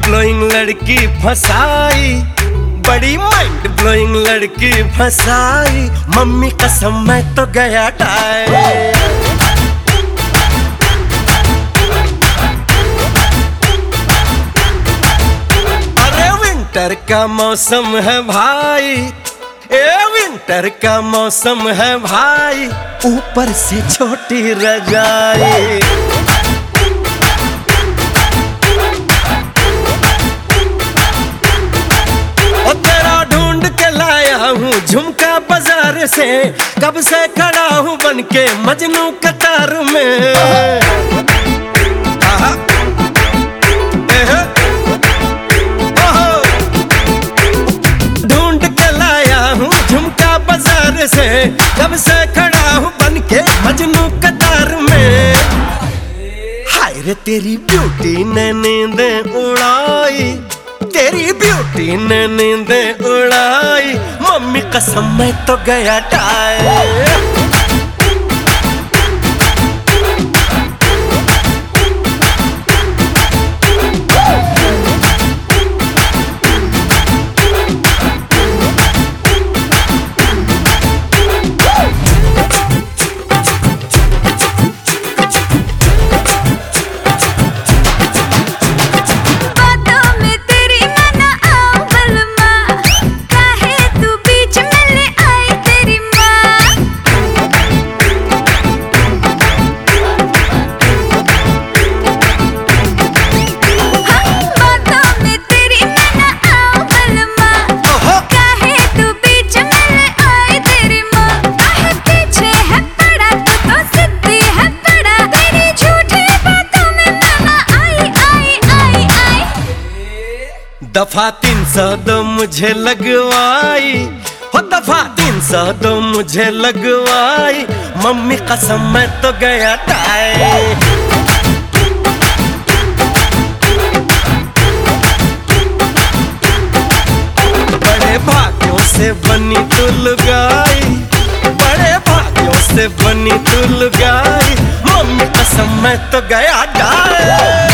Blowing लड़की फसाई, बड़ी माइंड ब्लोइंग लड़की फसाई, मम्मी कसम मैं तो गया टाई। अरे विंटर का मौसम है भाई, विंटर का मौसम है भाई, ऊपर से छोटी रजाई। और तेरा ढूंढ के लाया हूँ झुमका बाजार से, कब से खड़ा हूँ बन के मजनू कतार में। से कब से खड़ा हूँ बन के मजनू कतार में। हाय रे तेरी ब्यूटी ने नींदें उड़ाई, तेरी ब्यूटी ने नींदें उड़ाई, मम्मी कसम मैं तो गया टाई। दफा 302 मुझे लगवाई, हो दफा 302 मुझे लगवाई, मम्मी कसम मैं तो गया टाई। बड़े भाग्यों से बनी तू लुगाई, बड़े भाग्यों से बनी तू लुगाई, मम्मी कसम मैं तो गया टाई।